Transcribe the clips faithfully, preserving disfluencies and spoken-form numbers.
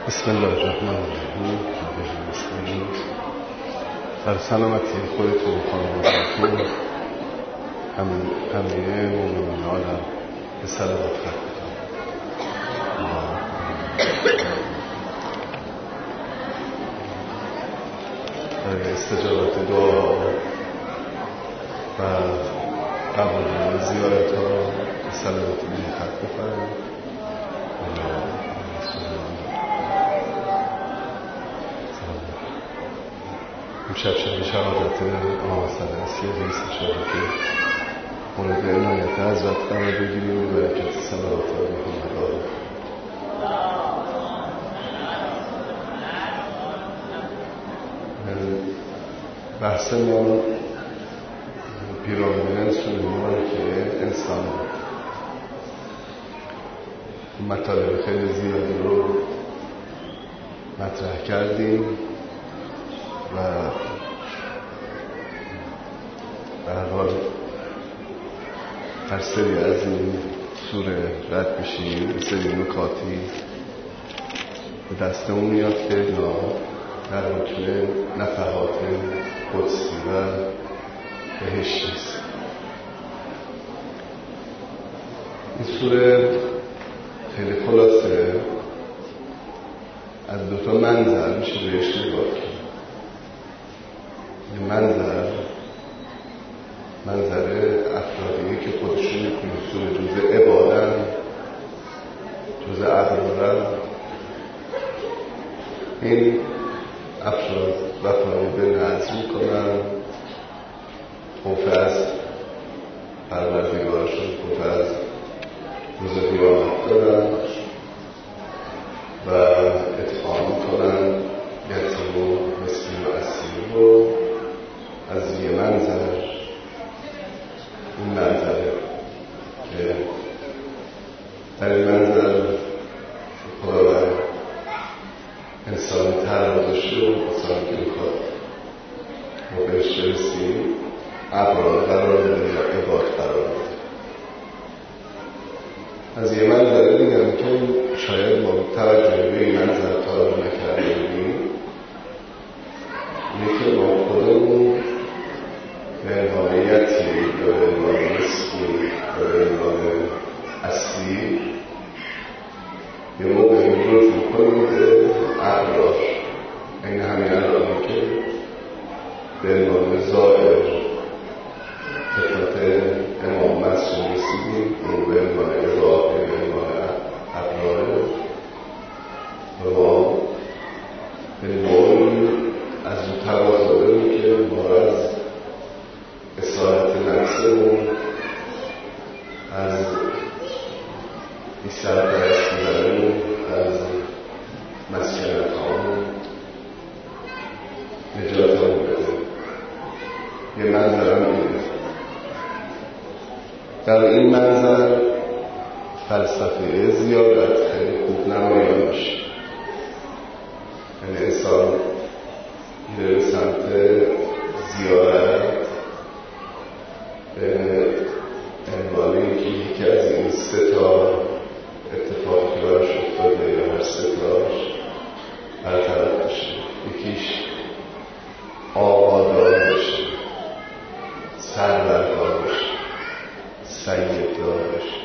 بسم الله الرحمن الرحیم. در سلامتی خودتون و خانواده‌تون هم همه مومنان عالم به سلامت رفتن. برای استجابت دعا و قبول زیارت ها به سلامتی به خط بفرمایید. امشب شب شهادت آقا صدرسی رئیس شهادت مورد عنایت حضرت قرار بگیریم و برکت صلوات و محمد بحث ما پیرامون سلیمان که انسان مطالب خیلی زیادی رو مطرح کردیم و به هر حال هر سری از این سوره رد بشیم به سری نکاتی به دستمون میاد که اینا در متن نفحات قدسی و بهشتی است. این سوره خیلی خلاصه از دو تا منظر میشه بهش نگاه کرد. این منظر منظر افرادیه که خودشون میکنه جزء عبادن، جزء ابرارن. این افراد وفای به نظر میکنن، خوف از پروردگارشون، خوف از روز قیامت دارن و اتقا میکنن یتیم و مسکین و اسیر رو از یه منظر. این منظره که در این منظر خداوند انسان ترازش رو انسان که میخواد ما بهش برسیم ابرار قرار داره یا عباد قرار داره. از یه منظره دیگم که شاید ما توجه به این منظر تا نکرده بودیم اینه که ما خودمون به عنوان یتیم یا به عنوان مسکین یا به عنوان اسیر یه موقعی رجوع کنیم به ابرار. این همین الانی که به عنوان زائر خدمت امام معصوم رسیدیم، اون به عنوان اضافه به عنوان ابرار و ما به نوعی از اون تقاضا داریم که ما از اصالت نفسمون، از بیشتر پرستیدنمون، از مسکنت هامون نجاتمون بده. یه منظرم اینه. در این منظر فلسفه زیارت خیلی خوب نمایان میشه. یعنی انسان میره سمت زیارت به عنوان اینکه یکی از این سه تا اتفاقی که براش افتاده یا هر سه تاش برطرف بشه. یکیش آقادار بشه، سربردار بشه، سیددار بشه،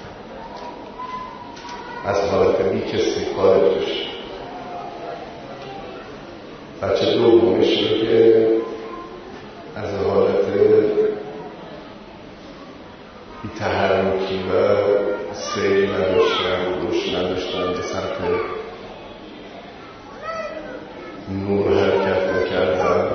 از حالت بی کسی خارج بشه. بچه دومش رو که از حالت بی تحرکی و سیر نداشتن، روش نداشتن، به سمت نور حرکت نکردن،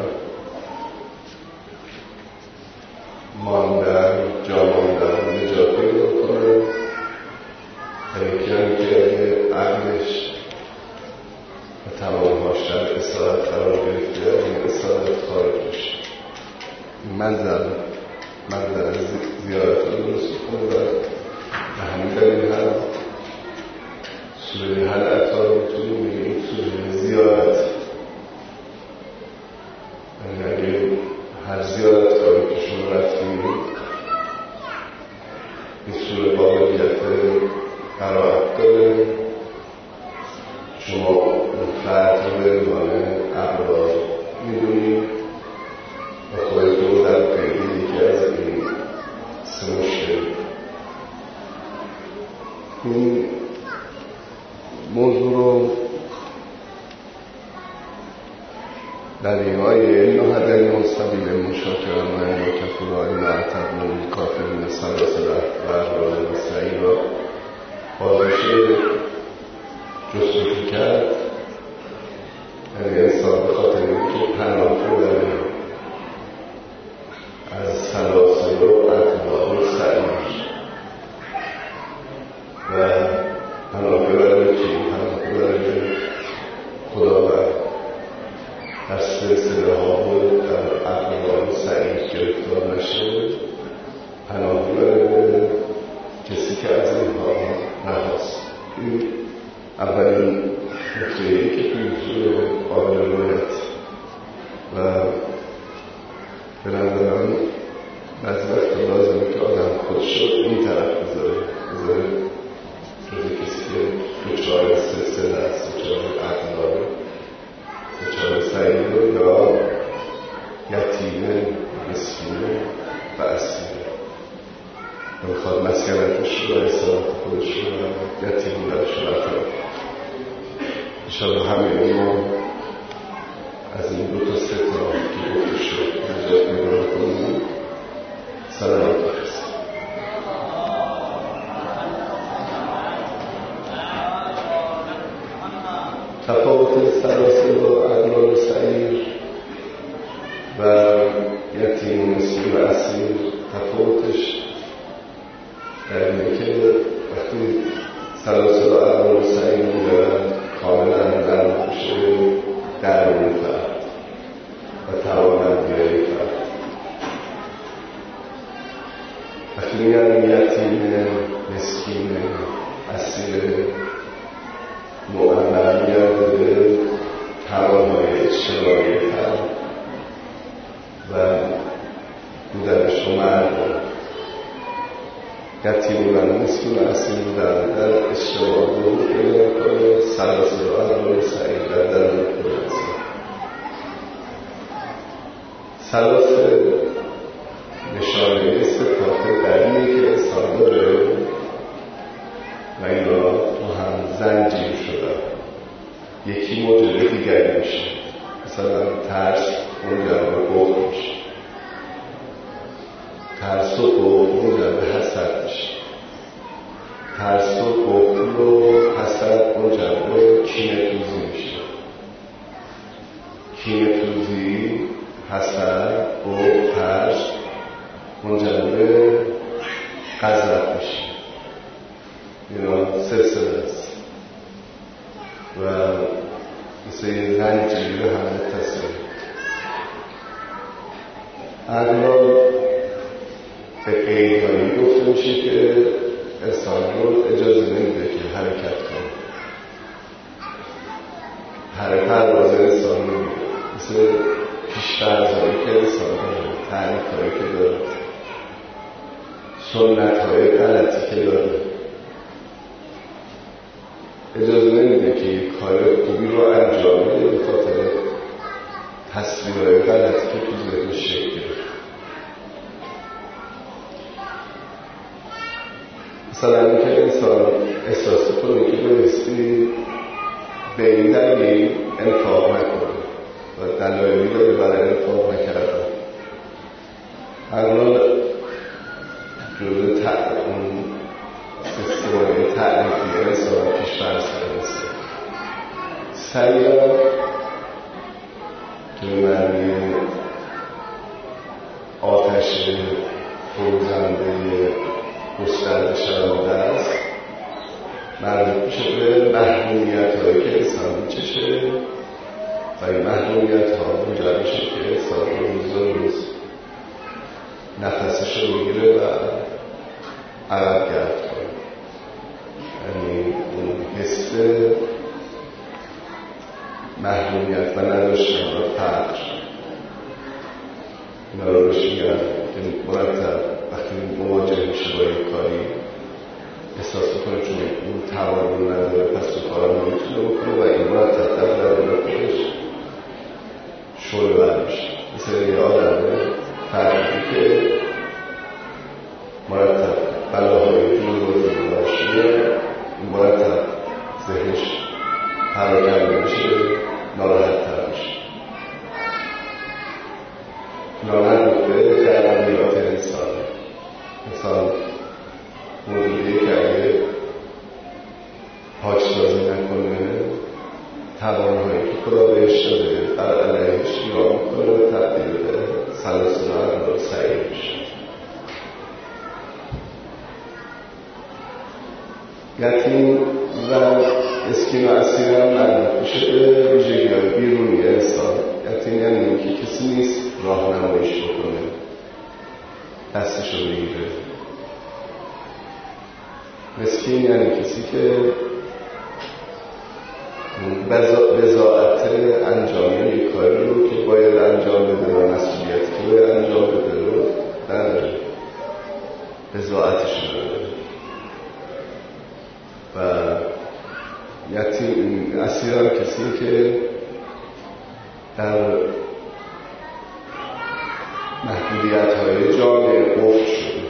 ماندن، جا ماندن، نجات پیدا کنن. یکی هم که عقلش و تمامهاش در اصالت قرار گرفته، این اصالت خارج بشه. این منظر منظر زیارت رو درست کنه و به همین دلیل هم سوره هل اتا رو میتونیم میگیم سوره زیارت. یعنی اگه هر زیارت کاری که شما رفتیم این سوره قابلیت قرائت داره، شما موضوع رو در ریوای نهدن سبیل مشاکر من و کفرهای معتب نوی کافرین سلاسل و احوال مستعی را بازشه جستجو کرد. یعنی انسان به خاطر اینکه پناه بردن از سلاسل و احوال و سعیر و پناه بردن چی؟ پناه بردن خداوند در سلسله ها و در احوال و سعیر گرفتار نشه، پناه بردن کسی که از اینها نخواست. این اولین نکته‌ای که توی اصول قابل رویت و به نظرم بعضی وقت لازمه که آدم خودش رو این طرف بذاره بذاره جزی کسی که دچار سلسله است، دچار اقلال، دچار سعید یا یتیمه، مسکینه و اسیره و میخواد مسکنتش و اصالت خودش رو یتیم درش رو برطرف. انشاءالله همه ما از این دو تا سه تا که گفته شد نجات می‌برد کنیم. سلامت بخست. تفاوت سلاسل و اغلال و سعیر و یتیم و مسکین و اسیر تفاوتش در اینه که وقتی سلاسل و اغلال و سعیر می‌برد کاملا در مخشه درون فرد و توانمندی‌های فرد. وقتی میگن یتیم، مسکین، اسیر، معمر میگرده به توانهای اجتماعی فرد و بودنش رو مردم. یتیم و مسکین و اسیر بودن در اجتماع بود که سلاسل و اغلال و سعیر در درون فرد. سلاسل نشانه صفات درونی که انسان داره و اینا تو هم زنجیر شدن، یکی موجب دیگری میشه. مثلا ترس موجب بخل میشه، ترس و بخل موجب حسد میشه، ترس و بخل و حسد موجب کینه‌توزی میشه، کینه‌توزی، حسد و ترس منجر به غضب میشه. اینا سلسله است و مثل یه زنجیر به هم متصل. اغلال به قیدهایی گفته میشه که انسان رو اجازه نمیده که حرکت کنه. حرکت پرواز انسان رو میده، مثل پیش‌فرض‌هایی که انسان داره، تعریف‌هایی که داره، سنت‌های غلطی که داره، اجازه نمیده که یک کار خوبی رو انجام بده به خاطر تصویرهای غلطی که تو ذهنش شکل گرفته. مثلا اینکه انسان احساس کنه که بایستی به این دلیل انفاق نکنه و دلایلی داره برای انفاق نکردن. اغلال جزء اون سیستمای تعریفی انسان پیش‌فرض هست. سعیر که به معنی آتش فروزنده گسترده شونده است، مربوط میشه به محرومیت‌هایی که انسان می‌چشه و این محرومیت‌ها موجب میشه که انسان روز به روز نفسش رو بگیره و عقب گرد کنه. یعنی اون حس محرومیت و نداشتن و فقر اینا رو روش میگن که مرتب وقتی مواجه میشه با یک کاری احساس کنه چون اون توان رو نداره پس تو کارم نمیتونه بکنه و این مرتب در درون خودش شعله بر میشه. مثل یه آدم فردی که مرتب بلاهای دور رو داشته مرتب ذهنش پراکنده میشه، ناراحت تر میشه. خداوند گفته در طبیعت انسان، انسان موجودیه که اگه پاکسازی نکنه توانهایی که خدا بهش داده بر علیهش یا میکنه و تبدیل به سلاسل و اغلال سعی میشه. یتیم و اسکین و اسیر هم مربوط میشه به ویژگی‌های بیرونی انسان. یتیم یعنی اینکه کسی نیست راهنماییش بکنه، دستش رو بگیره. مسکین یعنی کسی که بضاعت انجام یک کاری رو که باید انجام بده و مسئولیت که باید انجام بده رو نداره، بضاعتش رو نداره. و یتیم اسیر هم کسی که در محدودیت های جامعه قفل شده.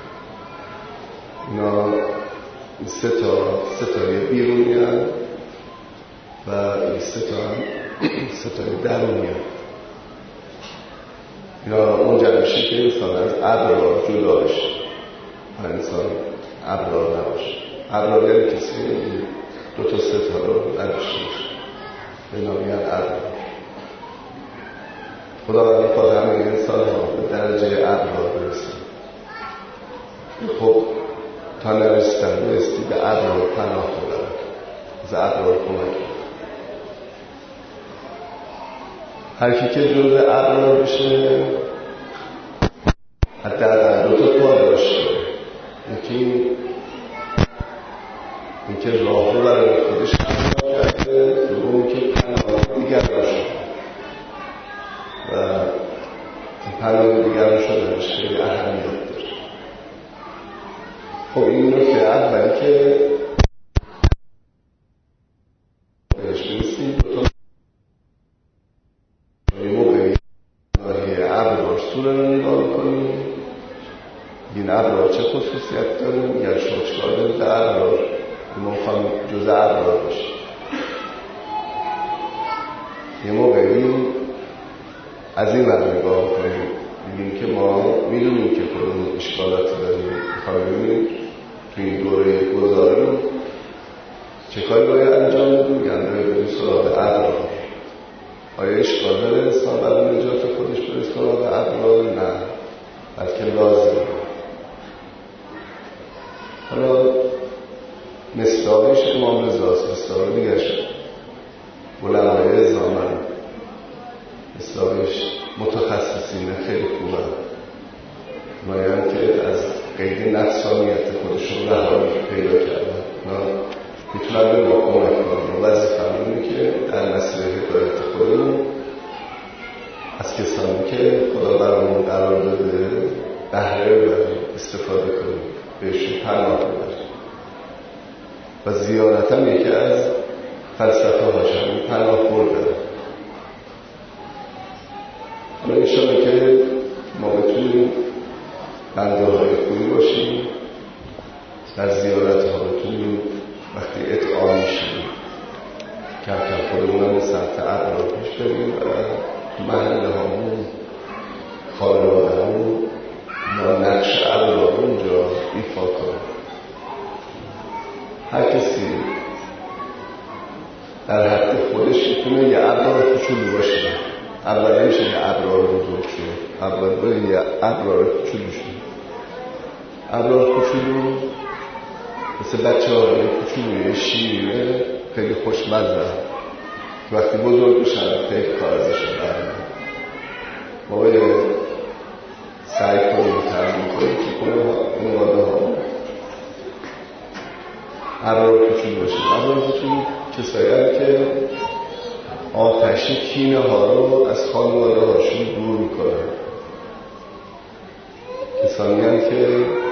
اینا سه تا ستای بیرونی هم و این سه تا هم ستای درونی هم. اینا منجر میشه که انسان از ابرار جدا بشه و انسان ابرار نباشه. ابرار یعنی کسی دو تا ستا رو نداشته باشه، به اینا میگن ابرار. خداوند میخواد همه انسان ها به درجه ابرار برسن. خب تا نرسیدن بایستی به ابرار پناه ببرن، از ابرار کمک. هر کی که جزء ابرار بشه حداقل دو تا پا داشته، یکی اینکه راه رو برای خودش پناه کرده، دوم که پناه دیگر داشته و این پناه دیگر شدنش خیلی اهمیت داره. خب این نکته اولی که بهش برسیم، یه موقعی ناحیه ابرار سوره رو نگاه کنیم، این ابرار چه خصوصیت داره، میگن شما چکار دارید به ابرار، ما میخوام جزء ابرار باشه. یه موقعی از این ور نگاه کنیم، میگیم که ما میدونیم که خودمون اشکالاتی داریم، میخوام ببینیم تو این دوره گذاره رو چه کاری باید انجام بدیم، میگن باید بریم سراغ ابرار. آیا اشکال داره انسان برای نجات خودش بره سراغ ابرار؟ نه، بلکه لازمه. حالا مصداقش امام رضاست، مصداق دیگه شد علمای زمان، مصداقش متخصصین خیلی خوبه، مایم که از قید نفسانیت خودشون رهایی پیدا کردن. میتونن به ما کمک کنن. وظیفه همونه که در مسیر هدایت خودمون از کسانی که خدا برامون قرار داده بهره ببریم، استفاده کنیم، بهشون پناه ببریم. و زیارت هم یکی از فلسفه هاشم پناه بردن. حالا انشاءالله که ما بتونیم بنده های خوبی باشیم، در زیارت ها بتونیم وقتی اطعام میشیم کم کم خودمونم سمت ابرار پیش بریم و محله هامون، خانواده همون ما نقش ابرار اونجا ایفا کنیم. هر کسی در حد خودش میتونه یه ابرار کوچولو باشه. اول نمیشه یه ابرار بزرگ شه، اول باید یه ابرار کوچولو شه. ابرار کوچولو مثل بچه های کوچولوی شیرینه، خیلی خوشمزه که وقتی بزرگ بشن خیلی کار ازشون برمیاد. ما باید سعی کنیم ترمیم کنیم که کنه نواده ها ابرار کوچولو باشه. ابرار کوچولو کسایی هم که آتش کینه ها رو از خانواده هاشون دور میکنن، کسانی هم که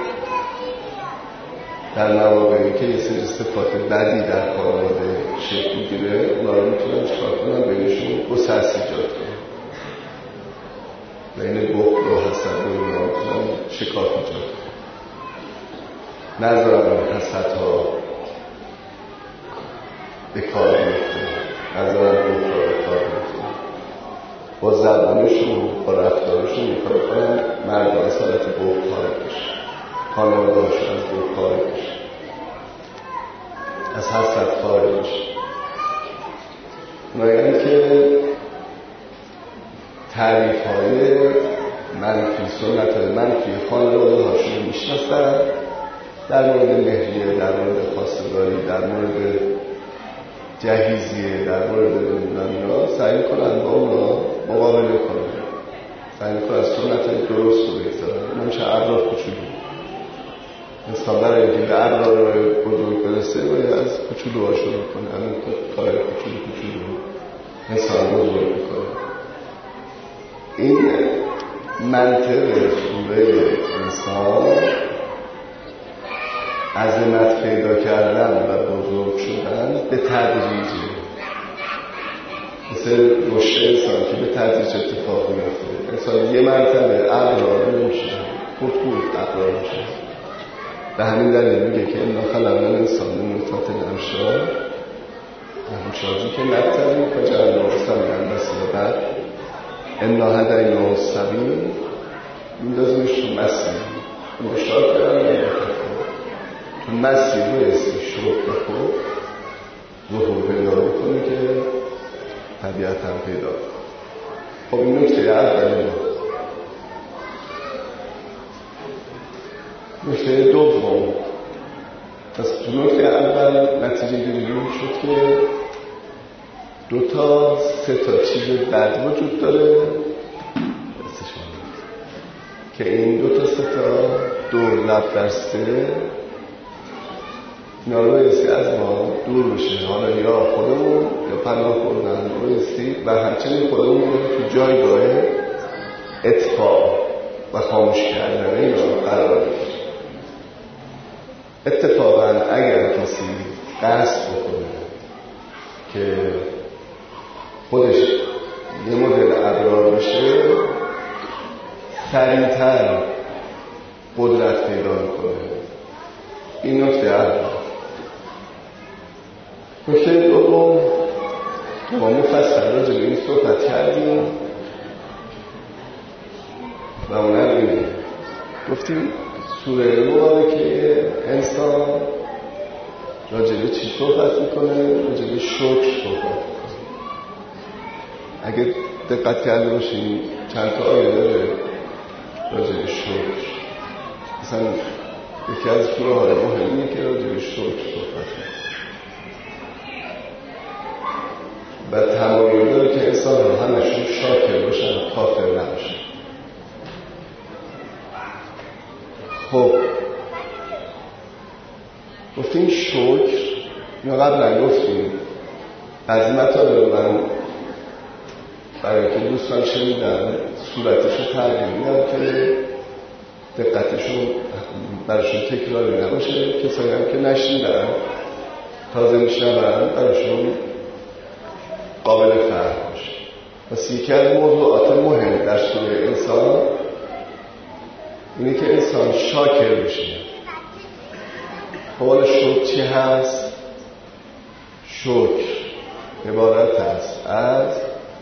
در مواقعی که یه سری صفات بدی در خانواده شکل میگیره، اونا رو میتونن چکار کنن؟ بینشون گسست ایجاد کنن، بین بخل و حسد و اونا میتونن شکاف ایجاد کنن. نذارن حسد ها به کار میفته، نظرم گفت را به کار میفته، با زبانشون با رفتارشون میکار کنن مردم از حالت گفت خارج بشه، خانواده هاشون از گفت خارج بشه، از حسرت خارج بشه. نایدی که تعریف های منفی، سنت های منفی خانواده هاشون میشناسن در مورد مهریه، در مورد خواستگاری، در مورد جهیزیه، در مورد نمیدونم سعی کنن با اونا مقابله کنن، سعی کنن از سنت های درست رو بگذارن. اون میشه ابرار کوچولو. انسان برای اینکه به ابرار بزرگ برسه باید از کوچولو ها شروع کنه. همین کار کوچولو کوچولو انسان بزرگ میکنه. این منطق سوره انسان عظمت پیدا کردن و بزرگ شدن به تدریجه، مثل رشد انسان که به تدریج اتفاق میفته. انسان یه مرتبه ابرار نمیشه، خود خود ابرار میشه. به همین دلیل میگه که انا خلقنا الانسان من نطفة امشاج، امشاجی که نبتلیم فجعلناه سمیعا بصیرا. بعد انا هدیناه السبیل، میندازیمش تو مسیر مشتاق کردن نمیخواد تو مسیر بایستی شروع به خود ظهور پیدا بکنه که طبیعت هم پیدا. خب این نکته اولی. نکته دوم، پس تو نکته اول نتیجه گیری شد که دو تا سه تا چیز بد وجود داره که این دو تا سه تا دور لب در سه اینا رو بایستی از ما دور بشه. حالا یا خودمون یا پناه خوردن بایستی و همچنین خودمون رو تو جایگاه اطفاء و خاموش کردن اینا قرار بشه. اتفاقا اگر کسی قصد بکنه که خودش یه مدل ابرار بشه، سریعتر قدرت پیدا کنه. این نکته اول. نکته دوم، ما مفصل راجع به این صحبت کردیم و اونم اینه گفتیم سوره مبارکه انسان راجع به چی صحبت میکنه؟ راجع به شکر صحبت میکنه. اگه دقت کرده باشیم چند تا آیه داره راجع به شکر. مثلا یکی از سوره های مهمیه که راجع به شکر صحبت میکنه و تمایل داره که انسان ها همشون شاکر باشن، کافر نباشن. خب گفتیم شکر، یا قبلا گفتیم عظمت ها رو من برای که دوستان شنیدن صورتش رو تغییر میدم که دقتشون براشون تکراری نباشه. کسایی هم که نشنیدن تازه میشنون براشون قابل فهم باشه. پس یکی از موضوعات مهم در سوره انسان اینه که انسان شاکر بشه. حالا شکر چی هست؟ شکر عبارت هست از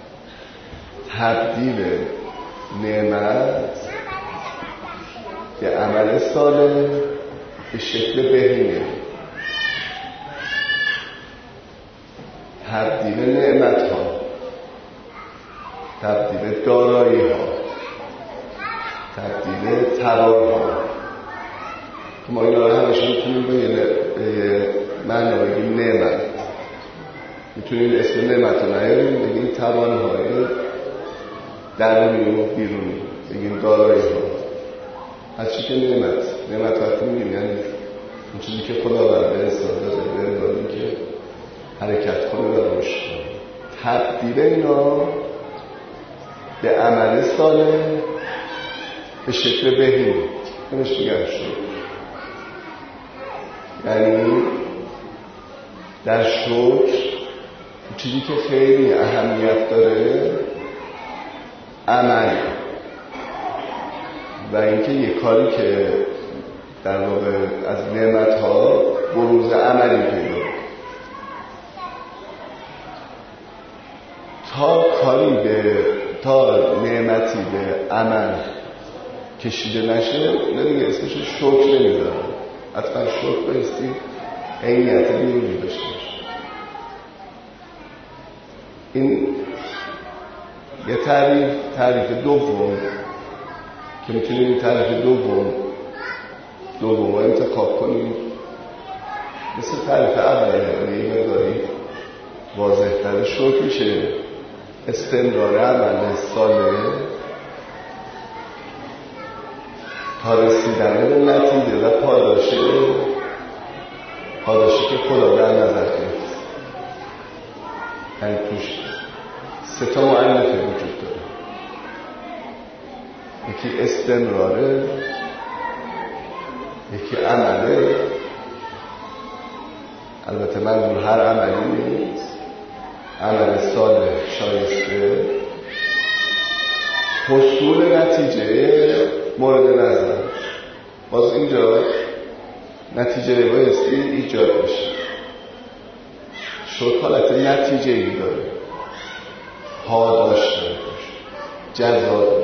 تبدیل نعمت یه عمل صالح به شکل بهینه، تبدیل نعمت ها، تبدیل دارایی ها، تبدیل ترار ها. ما اینا رو همشه میتونیم به یه معنی بگیم نعمت، میتونیم اسم نعمت رو نیاریم بگیم توان های درونی و بیرونی، بگیم دارایی ها. از چی که نعمت نعمت وقتی میگیم یعنی اون چیزی که خداوند به انسان داده به انسانی که حرکت کنه و رشد کنه. تبدیل اینا به عمل صالح به شکل بهینه نمیش میگن شکر. یعنی در شکر چیزی که خیلی اهمیت داره عمل و اینکه یه کاری که در واقع از نعمت‌ها بروز عملی پیدا. تا کاری به تا نعمتی به عمل کشیده نشه نمیگه اسمش شکر نمیذارم. حتما شکر بایستی عینیت بیرونی داشته باشه. این یه تعریف تعریف دوم که میتونیم این تعریف دوم دوم رو انتخاب کنیم مثل تعریف اوله، یعنی یه مقداری واضح تر. شکر میشه استمرار عمل صالح تا رسیدن به نتیجه و پاداشه پاداشی که خدا در نظر گرفت. یعنی توش سه تا مؤلفه وجود داره. یکی استمراره، یکی عمله، البته منظور هر عملی نیست، عمل صالح شایسته، حصول نتیجه مورد نظر. باز اینجا نتیجه بایستی ایجاد بشه. شد حالت نتیجه ای داره، پاداش داره، جزا داره.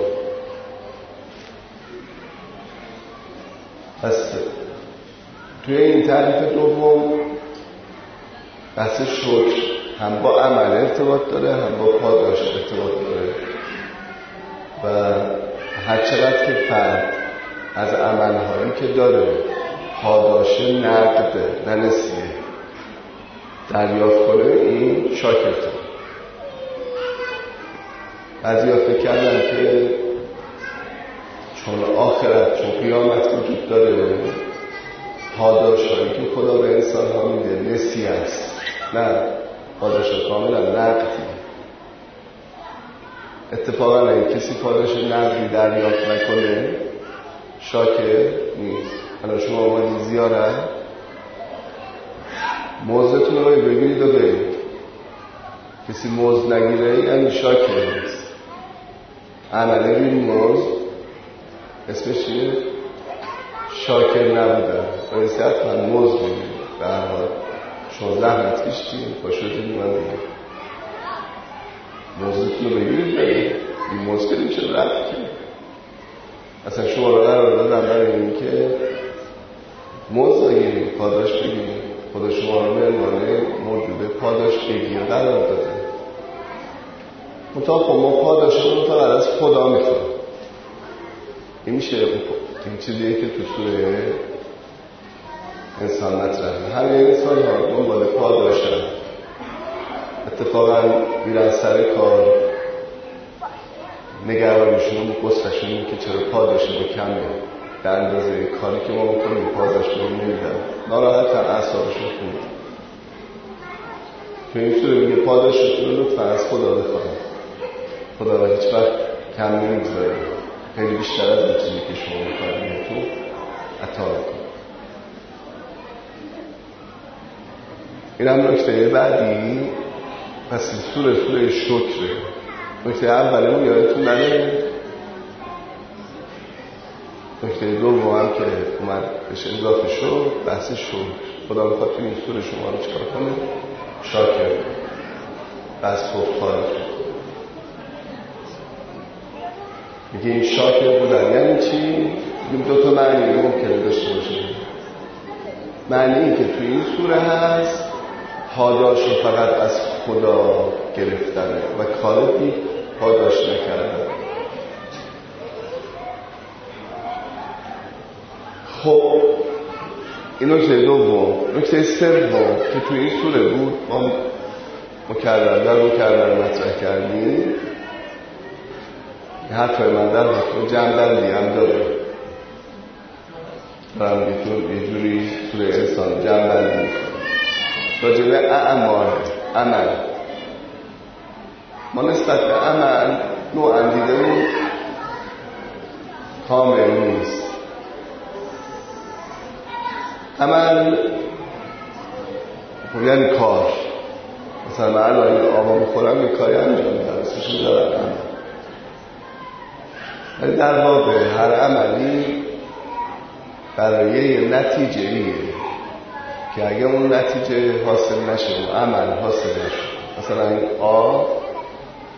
پس توی این تعریف دوم بحث شکر هم با عمل ارتباط داره، هم با پاداش ارتباط داره و هر چقدر که فرد از عملهایی که داره پاداش نقد نه نسیه دریافت کنه، این شاکرته. بعضیا فکر کردن که چون آخرت، چون قیامت وجود داره، پاداش هایی که خدا به انسان ها میده نسیه است. نه، پاداش کاملا نقدی. اتفاقا این کسی پاداش نقدی دریافت نکنه شاکر نیست. حالا شما آمدید زیارت، موزتون رو بگیرید و برید. کسی موز نگیره یعنی شاکر نیست. عمله بین موز اسمش چیه؟ شاکر نبودن. بایستی حتما موز بگیرید. به هر حال شما زحمت کشیدید، پاشدید من بگید موزتون رو بگیرید برید. این موز کردیم چه رفت که اصلا شما رو قرار دادم برای این که موز بگیرید، پاداش بگیرید. خدا شما رو به عنوان موجود پاداش بگیر قرار داده. منطقه خب ما پاداش رو فقط از خدا میخواه. این میشه این چیزیه که تو سوره انسان مطرحه. همه انسان ها دنبال پاداشن. اتفاقا میرن سر کار، نگرانشون و قصهشون اینه که چرا پاداش رو کمه در اندازه کاری که ما بکنیم پاداش رو نمیدن. ناراحت هم اعصابشون خونه. تو این سوره میگه پاداش رو لطفا از خدا بخواهیم. خدا را هیچ وقت کم نمیگذاره. خیلی بیشتر از این چیزی که شما میخواهیم تو عطا بکنیم. این هم نکته بعدی. پس این سوره سوره شکره. نکته اوله یادتون نره. نکته دوم هم که اومد بهش اضافه شد بحث شکر. خدا میخواد تو این سوره شما رو چکار کنه؟ شاکر بس خوبخواه. میگه این شاکر بودن یعنی چی؟ میگیم دو تا معنی ممکنه داشته باشه. معنی که تو این سوره هست پاداش رو فقط از خدا گرفتنه و کاری پاداش نکردن. خب این نکته دوم. نکته سوم که تو این سوره بود ما مکرر در مکرر مطرح کردیم. حرفای من در حرف جمع‌بندی هم داره. دارم یه جوری سوره انسان جمع‌بندی میکنم راجع به اعمال عمل. ما نسبت به عمل نوع اندیده‌مون کامل نیست. عمل خب یعنی کار. مثلا من الان آبا بخورم یه کاری انجام میدم اسمش دارم عمل. ولی در واقع هر عملی برای یه نتیجه ایه که اگه اون نتیجه حاصل نشه و عمل حاصل نشه، مثلا این آب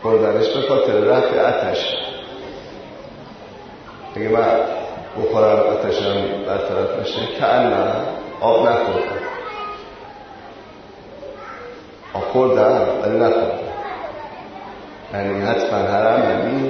خوردنش به خاطر رفع آتش. اگه من بخورم آتشم برطرف بشه که نه آب نخوردم، آب خوردم ولی نخوردم، یعنی حتما هر عملی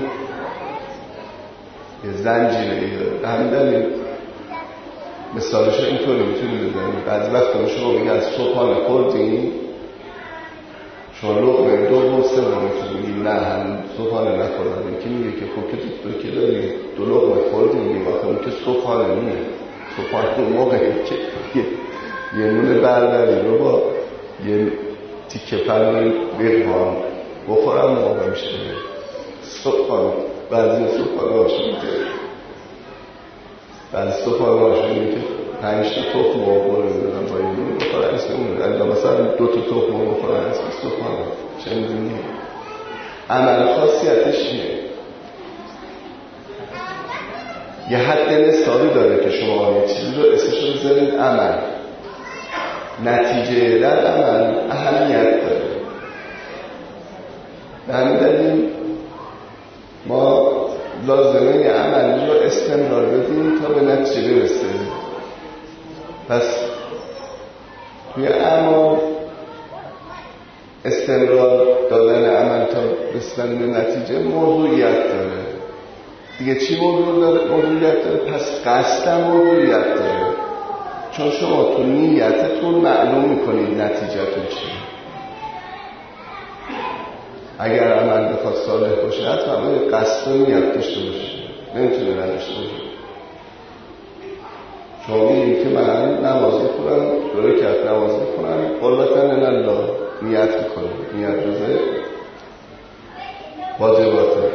یه زنجیره. به همین دلیل مثالش اینطوری میتونی بزنی. بعضی وقتا شما میگه از صبحانه خوردیم، شما لقمه دو بسته رو میتونی نه هم صبحانه نخوردم. یکی میگه که خب که تو که داری دو لقمه خوردیم میگه آخه اون که صبحانه نیه. صبحانه اون موقعی که یه نون برداری رو با یه تیکه پنیر بخوام بخورم موقع میشه صبحانه. بعضی صبحانه هاشون میگه بعضی صبحانه هاشون میگه که پنج تا تخم رو بردم با یه نون بخورم اسم اون اگه مثلا دو تا تخم رو بخورم اسم صبحانه. چه میدونی عمل خاصیتش چیه؟ یه حد نصابی داره که شما یه چیزی رو اسمش رو بذارید عمل. نتیجه در عمل اهمیت داره. به همین دلیل ما لازمه یه عملی رو استمرار بدیم تا به نتیجه برسیم. پس توی اعمال استمرار دادن عمل تا رسیدن به نتیجه موضوعیت داره. دیگه چی موضوع داره؟ موضوعیت داره. پس قصد موضوعیت داره، چون شما تو نیتتون معلوم میکنید نتیجهتون چیه. اگر عمل بخواد صالح باشه حتما باید قصد و نیت داشته باشه، نمیتونه نداشته باشه. شما میگید که من نماز بخونم، دو رکعت نماز بخونم، قربتا لله نیت میکنم. نیت جزء واجباته.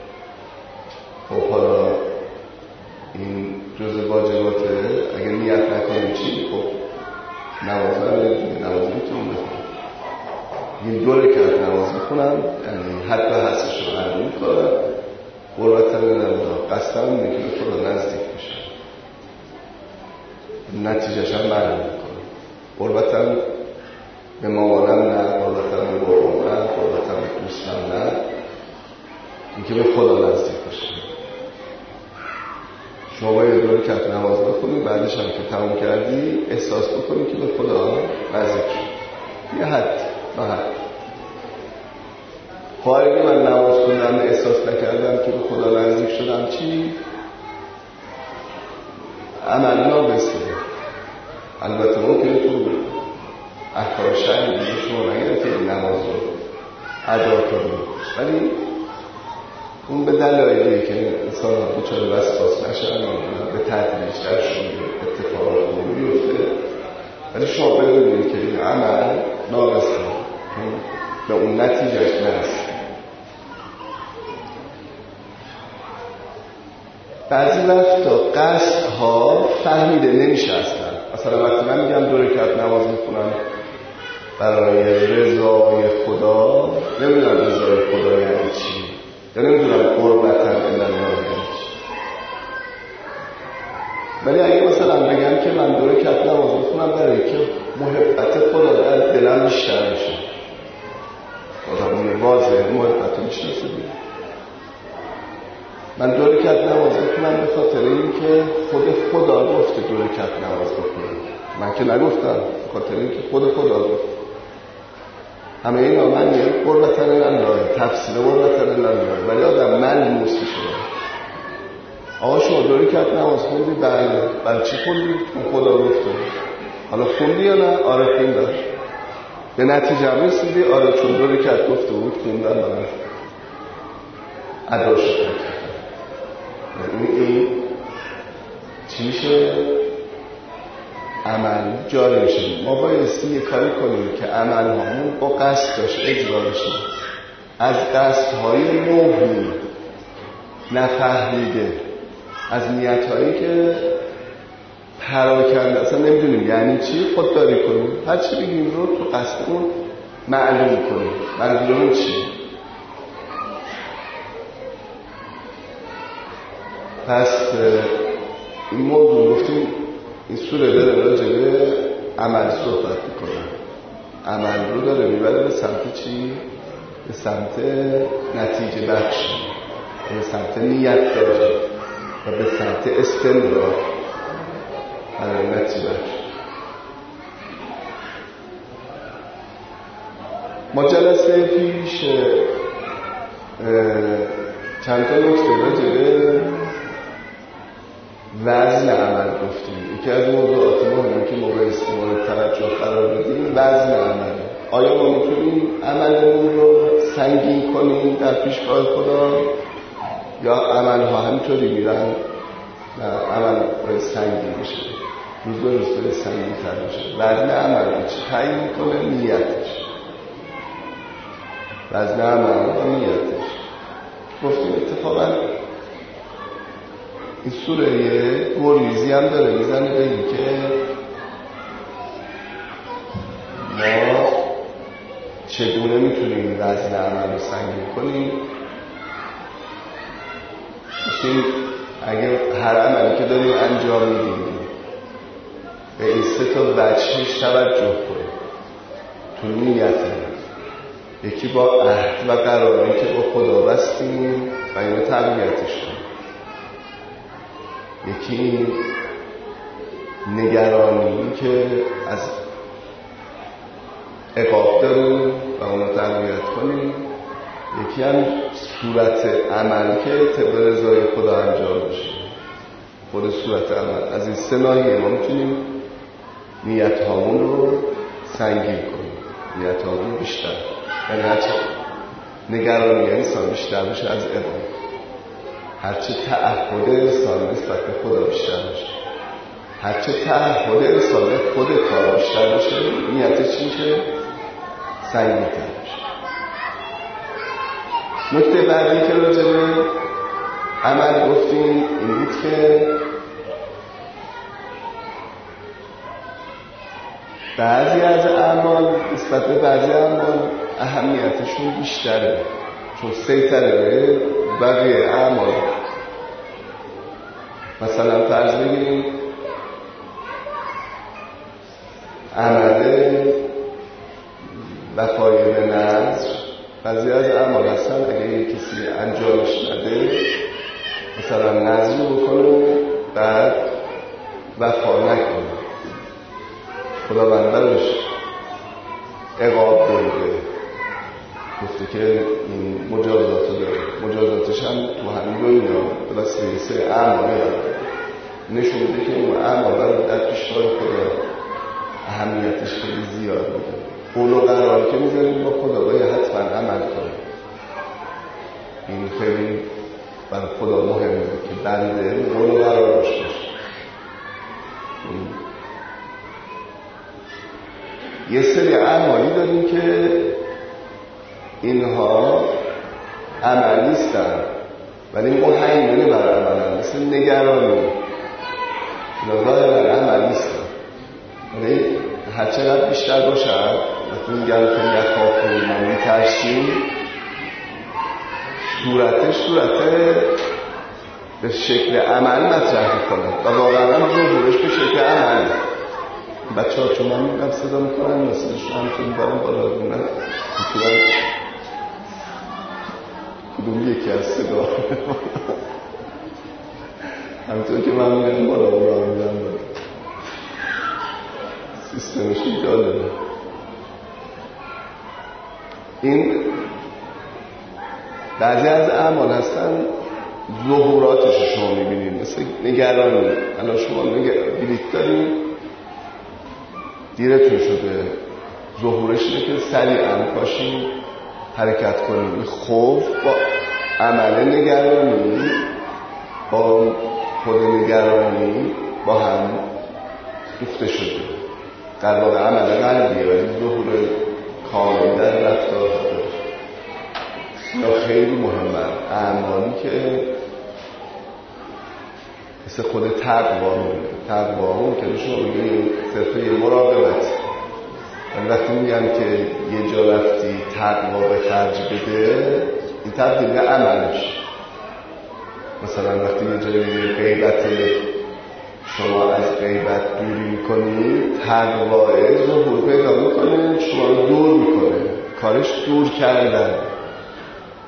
خب حالا این جزء واجباته، اگه نیت نکنیم چی؟ خب نماز هم نماز میتونم بخونم. این دو رکعت نماز بخونم یعنی حد به حدثش رو عمل میکنم، قربتا لله قصدم اینه که به خدا نزدیک بشه، نتیجهش هم معلوم میکنم. قربتا به مامانم نه، قربتا به بابام نه، قربتا به دوستم نه، اینکه به خدا نزدیک بشه. شما باید دو رکعت نماز بخونی، بعدش هم که تموم کردی احساس بکنی که به خدا نزدیک شد. یه حد به حد. خواهی من نماز خوندم احساس نکردم که به خدا نزدیک شدم چی؟ عمل نابسته. البته ممکنه تو احکام شرعی دیگه شما نگه که نماز رو ادا کنید، ولی اون به دلایلی که انسان ها دچار وسواس نشن به تدریج درشون اتفاقات میفته. ولی شما بدونید که این عمل ناقصه، چون به اون نتیجهش نرسید. بعضی وقتا قصدها فهمیده نمیشه اصلا. مثلا وقتی من میگم دو رکعت نماز میخونم برای رضای خدا، نمیدونم رضای خدا یعنی چی، یا نمیدونم قربتا الا الله یعنی چی. ولی اگه مثلا بگم که من دو رکعت نماز میخونم برای که محبت خدا در دلم بیشتر میشه، خدا اون واضحه محبت رو میشناسه. من دو رکعت نماز بخونم به خاطر این که خود خدا گفته دو رکعت نماز بخونم، من که نگفتم، به خاطر این که خود خدا گفت. همه این آمن یه قربتن الله، تفسیر قربتن الله، ولی آدم ملموس میشه. آقا شما دو رکعت نماز خوندی؟ بله. بله چی خوندی؟ خدا گفته. حالا خوندی یا نه؟ آره خوندم. به نتیجه هم رسیدی؟ آره چون دو رکعت گفته بود خوندم من ادا شد. این چی میشه؟ عمل جاری میشه. ما بایستی یه کاری کنیم که عمل همون با قصد داشت اجرا بشه، از قصدهای موهوم نفهمیده، از نیتهایی که پراکنده اصلا نمیدونیم یعنی چی خودداری کنیم، هر چی بگیم رو تو قصدمون معلوم کنیم منظورمون چیه. پس این موضوع گفتیم این سوره داره راجع به عمل صحبت میکنه، عمل رو داره میبره به سمت چی؟ به سمت نتیجه بخشی، به سمت نیت داری و به سمت استمرار برای نتیجه بخشی. ما جلسه پیش چند تا نکته راجع به وزن عمل گفتیم. یکی از موضوعات مهمی که ما به استعمال توجه قرار بدیم وزن عمل. آیا ما میتونیم عملمون رو سنگین کنیم در پیشگاه خدا یا عملها همینطوری میرن و عمل باید سنگین بشه، روز به روز باید سنگین تر بشه؟ وزن عمل چی تعیین میکنه؟ نیتش. وزن عمل و نیتش. گفتیم اتفاقا این سوره یه گریزی هم داره میزنه به این که ما چگونه میتونیم وزن عمل رو سنگین کنیم. باشیم اگر هر عملی که داریم انجام میدیم به این سه تا وجهش توجه کنیم تو نیتمون. یکی با عهد و قراری که با خدا بستیم و اینو تقویتش کنیم. یکی نگرانی که از عقاب داریم و اونو تقویت کنیم. یکی هم صورت عمل که طبق رضای خدا انجام بشه، خود صورت عمل. از این سه ناحیه ما میتونیم نیت هامون رو سنگین کنیم، نیت هامون بیشتر، یعنی هرچه نگرانی انسان بیشتر بشه از عقاب، هرچه تعهد انسان نسبت به خدا بیشتر بشه، هرچه تعهد انسان به خود کار بیشتر بشه، نیتش میشه سنگین تر بشه. نکته بعدی که راجع به عمل گفتیم این بود که بعضی از اعمال نسبت به بعضی اعمال اهمیتشون بیشتره چون سیطره به بقیه اعمال. مثلا فرض بگیریم عمل وفای به نذر، بعضی از اعمال هستن اگه کسی انجامش نده، مثلا نذر بکنه بعد وفا نکنه، خداوند براش عقاب بریده، گفته که این مجازات داره. مجازاتش هم تو همین دنیا به وسیله سه اعمال نشون میده که اون اعمال در پیشگاه خدا اهمیتش خیلی زیاد بوده. قول و قراری که میذاریم با خدا باید حتما عمل کنیم. این خیلی برای خدا مهمه که بنده قول و قرار داشته باشه. یه سری اعمالی داریم که اینها عمل نیستن ولی محیمونه بر عمل، مثل نگرانی، اینا ظاهرا عمل نیستن ولی هرچقدر بیشتر باشن وقتی میگم که نخافیم و میترسیم، صورتش صورت به شکل عمل مطرح میکنه و واقعا هم ظهورش به شکل عمل. بچه ها چون من میگم صدا میکنن مثلش همچون برم بالا بونن میتونن کدوم یکی از صدا همطور که من میگم بالا بالا میگم سیستمش ایجاده. این بعضی از اعمال هستن ظهوراتش رو شما میبینید، مثل نگرانی. الان شما بلیط دارید دیرتون شده، ظهورش اینه که سریعا پاشید حرکت کنید. خوف با عمل نگرانی با خود نگرانی با هم گفته شده. در واقع عمل قلبیه ولی ظهور کامل در رفتار داره. یا خیلی مهمه اعمالی که مثل خود تقوا میبینه. تقوا هم که شما بگید صرفه یه مراقبت، ولی وقتی میگن که یه جا رفتی تقوا به خرج بده، این تبدیل به عملش. مثلا وقتی یه جایی غیبت شما از غیبت دوری میکنی، تقوا ظهور پیدا میکنه، شما رو دور میکنه، کارش دور کردن.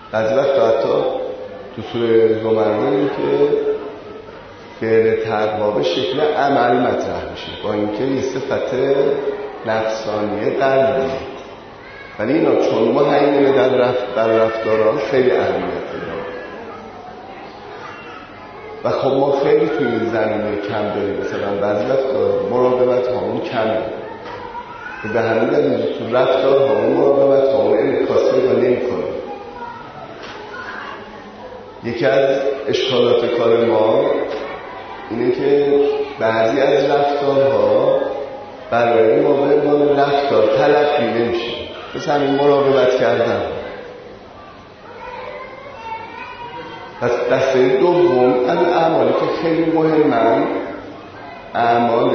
بعضی وقتا حتی تو سوره زمر میگه که فعل تقوا به شکل عمل مطرح میشه با اینکه یه صفت نفسانی قلبی، ولی اینا چون مهیمنه در رفت بر رفتارها خیلی اهمیت داره و خب ما خیلی توی این زمینه کم داریم. مثلا بعضی وقتا مراقبت هامون کمه، به همین دلیل تو رفتار هامون مراقبت هامون انعکاس پیدا نمی‌کنه. یکی از اشکالات کار ما اینه که بعضی از رفتارها برای ما به عنوان رفتار تلقی نمیشه، مثل همین مراقبت کردن. پس دسته دوم از اعمالی که خیلی مهمن، اعمال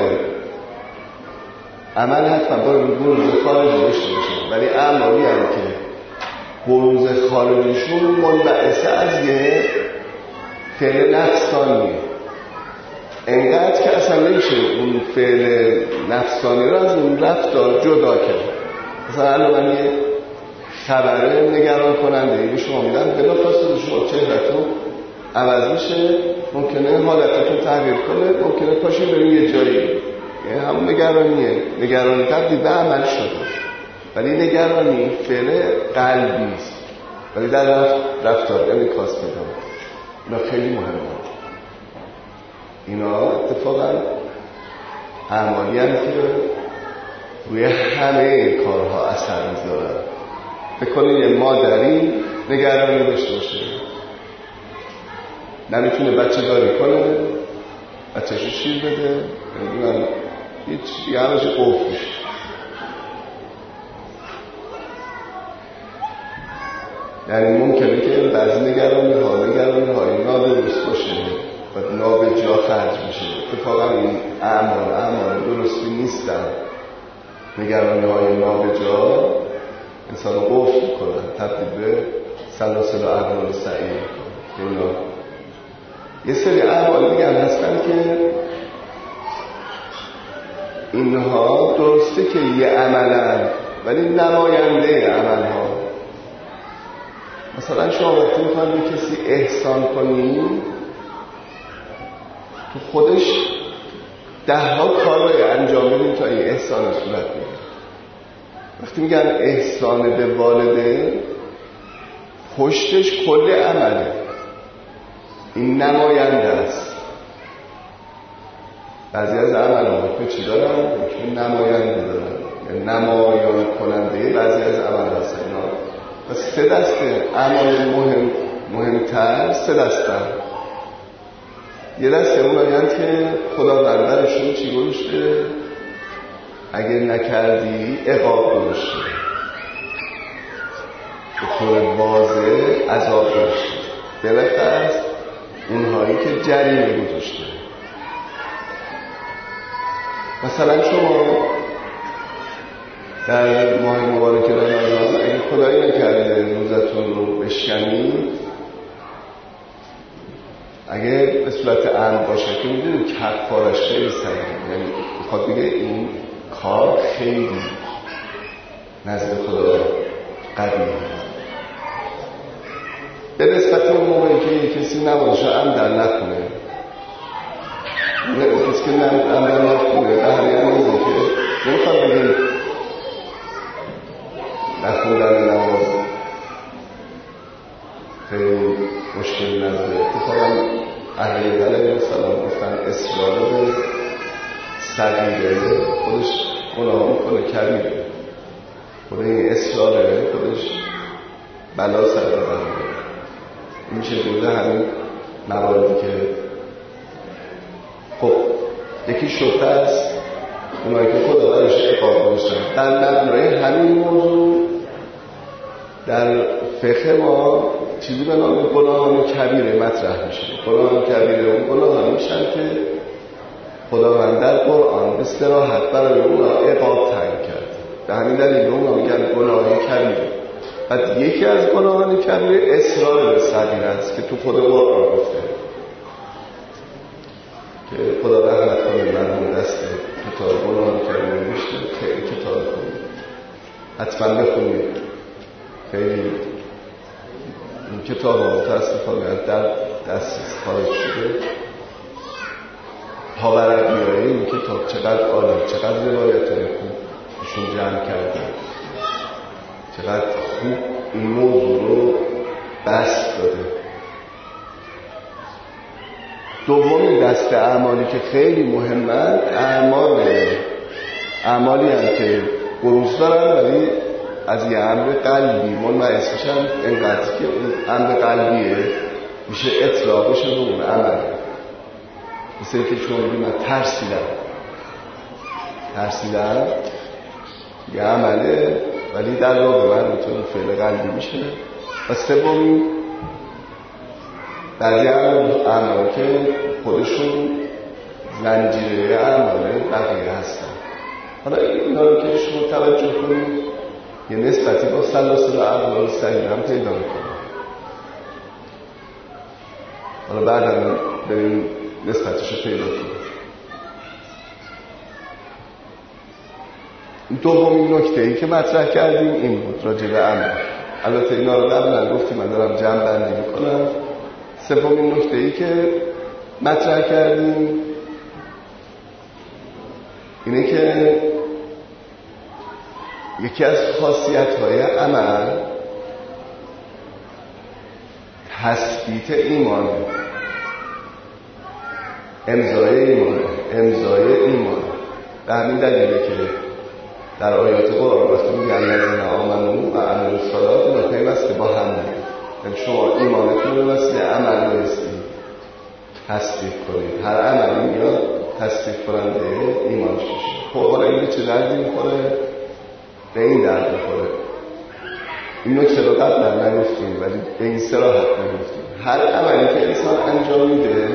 عمل حتما باید بروز خارجی داشته باشه، ولی اعمالی هم که بروز خارجیشون منبعث از یه فعل نفسانیه، انقدر که اصلا نمیشه اون فعل نفسانی رو از اون رفتار جدا کرد. مثلا الان من یه خبره نگران کننده ای به شما میدم، بلافاصله شما چهرهتون عوض میشه، ممکنه حالتتون تغییر کنه، ممکنه پاشین بریم یه جایی. یه همون نگرانیه، نگرانی تبدیل به عمل شده، ولی نگرانی فعل قلبی است، ولی در رفتار یعنی کاس پیدا میکنه. اینا خیلی مهمه. اینا اتفاقا اعمالی هم که روی همه کارها اثر میذارن. بکنید یه مادری نگرانی داشته باشه، نمیتونه بچه داری کنه، بچه‌شو شیر بده، نمیدونم یه همه چی قفل میشه. یعنی ممکنه که بعضی نگرانی ها نگرانی های نادرست باشه و نابجا خرج میشه. اتفاقا این اعمال اعمال درستی نیستن. نگرانی های نابجا انسان رو قفل میکنن، تبدیل به سلاسل و اغلال سعی میکنن. یه سری اعمال دیگه هستن که اینها درسته که یه عملن ولی نماینده عملها. مثلا شما وقتی میخواید به کسی احسان کنی، تو خودش ده ها کار رو انجام بدین تا این احسان صورت بگیره. وقتی میگن احسان به والدین، پشتش کل عمله، این نماینده است. بعضی از عملها که چی دارن؟ که نماینده دارن، یعنی نمایان کننده بعضی از عمل هستن. و سه دسته اعمال مهم مهمتر سه دسته. یه دسته اونایند که خدا بربرشون چی گذاشته؟ اگه نکردی عقاب گذاشته، به طور واضح عذاب گذاشته. بلخص اونهایی که جریمه گذاشته. مثلا شما در ماه مبارک رمضان اگه خدایی نکرده روزتون رو بشکنید، اگه به صورت عمد باشه که میدونید کفارش خیلی سنگینه، یعنی بخواد بگه این کار خیلی نزد خدا قدیمه. به نسبت اون موقعی که کسی نباشه عمدن نکنه، کسی که عمدن نکنه به هر یه موقعی که نمیخواد بگیم نخوندن نماز خیلی مشکل نداره. اتفاقا اهل بیت علیه السلام گفتن اصرار به صغیره خودش گناه میکنه کبیره، خود این اصراره خودش بلا سر بر میاره. این میشه جزء همین مواردی که خب یکی شبهه است، اونایی که خدا برش عقاب گذاشتن. در مبنای همین موضوع در فقه ما چیزی به نام گناهان کبیره مطرح میشه. گناهان کبیره اون گناهان میشن که خداوند در قرآن به صراحت برای اونا عقاب تعیین کرد. به همین دلیل اونا میگن گناه کبیره. بعد یکی از گناهان کبیره اصرار به صغیره است که تو خود قرآن گفته که خدا رحمت کنه مرحوم دست کتاب گناهان کبیره میشه. خیلی کتاب کنید، حتما بخونید، خیلی کتاب ها متاسفانه در دسترس خارج شده. پاورقیایی این کتاب چقدر عالی، چقدر روایت های خوب ایشون جمع کردن، چقدر خوب این موضوع رو بست داده. دومین دسته اعمالی که خیلی مهمند اعمال اعمالی هم که بروز دارن ولی از یه امر قلبی من و اسمش هم اینقدر که اون امر قلبیه میشه اطلاقش به اون عمل. مثل که شما بگید من ترسیدم ترسیدم یه عمله ولی در راه من میتونه فعل قلبی میشه. و سومی بعضی اعمال که خودشون زنجیره اعمال بقیه هستن. حالا اینا رو که شما توجه کنید یه نسبتی با سلاسل اعمال صحیح هم پیدا میکنه. حالا بعدا بریم نسبتش رو پیدا کنیم. دومین نکته‌ای که مطرح کردیم این بود راجع به عمل. البته اینا رو قبلا گفتیم، من دارم جمع بندی میکنم. سومین نکته‌ای که مطرح کردیم اینه که یکی از خاصیت‌های عمل تثبیت ایمان، امضای ایمان، امضای ایمان. به همین دلیله که در آیات قرآن وقتی میگه الذین آمنوا و عملوا الصالحات اینا پیوسته با هم میگه. یعنی شما ایمانتون رو واسه عمل بایستی تصدیق کنید. هر عملی میاد تصدیق کننده ایمانش میشه. خب حالا این چه دردی میخوره؟ به این درد میخوره. این نکته رو قبلا نگفتیم ولی به این صراحت نگفتیم. هر عملی که انسان انجام میده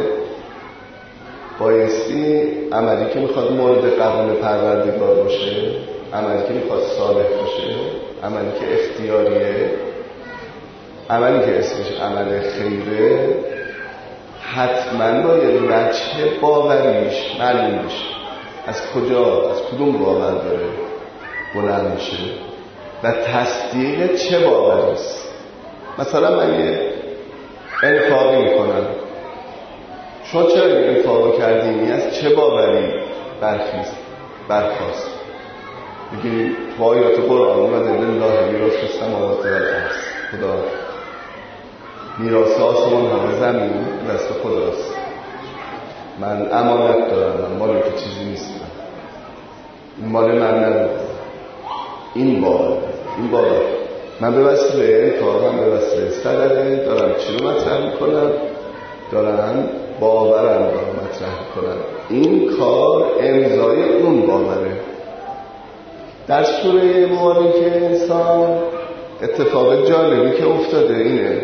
بایستی عملی که میخواد مورد قبول پروردگار باشه، عملی که میخواد صالح باشه، عملی که اختیاریه، عملی که اسمش عمل خیره، حتما باید وجه باوریش معلوم بشه. از کجا، از کدوم باور داره بلند میشه و تصدیق چه باوری است. مثلا من یه انفاقی میکنم، شما چرا این انفاق کردینی از چه باوری برخیست برخواست؟ بگید تو آیات قرآن اومده لله میراث السماوات والارض، خدا میراث آسمان ها زمین دست خداست، من امانت دارم، من مال که چیزی نیستم، این مال من نبود. این باور این باور من به وسیله انفاق، من به وسیله صدقه دارم چی رو مطرح میکنم؟ دارم باورم رو مطرح میکنم. این کار امضای اون باوره. در سوره مبارکه انسان اتفاق جالبی که افتاده اینه،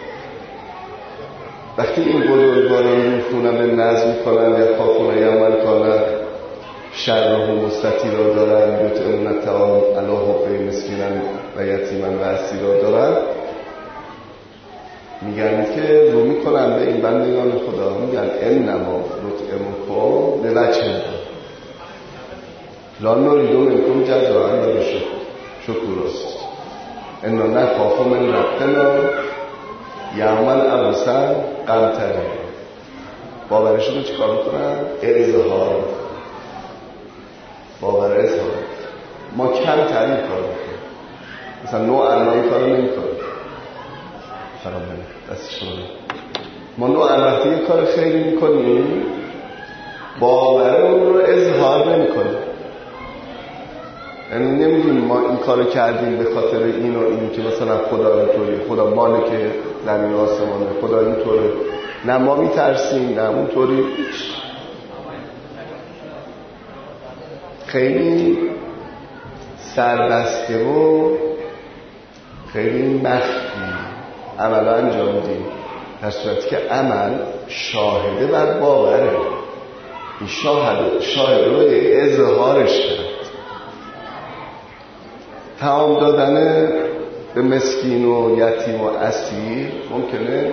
وقتی این بزرگواران میخونن به نظم میکنن یا خاکونه یعمل کنن شرح و مستطیرا دارن، یطعمون الطعام علی حبه مسکینا و یتیما و اسیرا دارن، میگن که رو میکنن به این بندگان خدا، میگن انما نطعمکم لوجه الله لا نريد منکم جزاء ولا شکورا انا نخاف من ربنا یوما عبوسا قمطرا. باورشون رو چیکار میکنن؟ اظهار. باور اظهار. ما کم ترین کار میکنیم، مثلا نوع انواعی کار نمیکنیم. سلام علیکم دست شما. ما نوع انواعی کار خیلی میکنیم، باور اون رو اظهار نمیکنیم. یعنی نمیگیم ما این کارو کردیم به خاطر این و این که مثلا خدا اینطوری، خدا مالک زمین و آسمانه، خدا اینطوره. نه ما میترسیم، نه اونطوری. خیلی سربسته و خیلی مخفی عمل انجام میدیم، در صورتی که عمل شاهده بر باوره. این شاهد شاهد رو اظهارش کرد. طعام دادن به مسکین و یتیم و اسیر ممکنه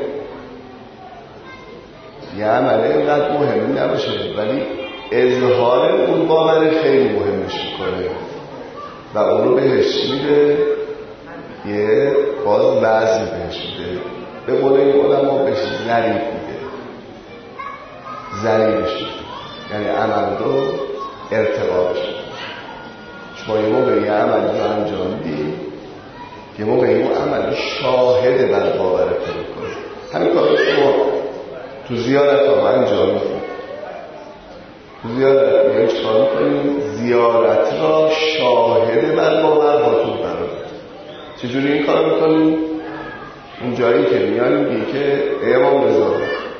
یه عمله اینقدر مهمی نباشه ولی اظهار اون باور خیلی مهمش میکنه و اون رو بهش میده، یه باز وضعی بهش میده. به قول این علما بهش ضریب میده، ضریبش یعنی عمل رو ارتقا بشه. شما یه موقع یه عمل رو انجام دی، یه موقع این عمل شاهد بر باورت میکنه. همین کار شما تو زیارت ها انجام میکنه. تو زیارت میگه چکار میکنیم؟ زیارت را شاهد بر باورهاتون قرار بده. چجوری این کار میکنیم؟ اون جایی که میان میگه که ای امام رضا،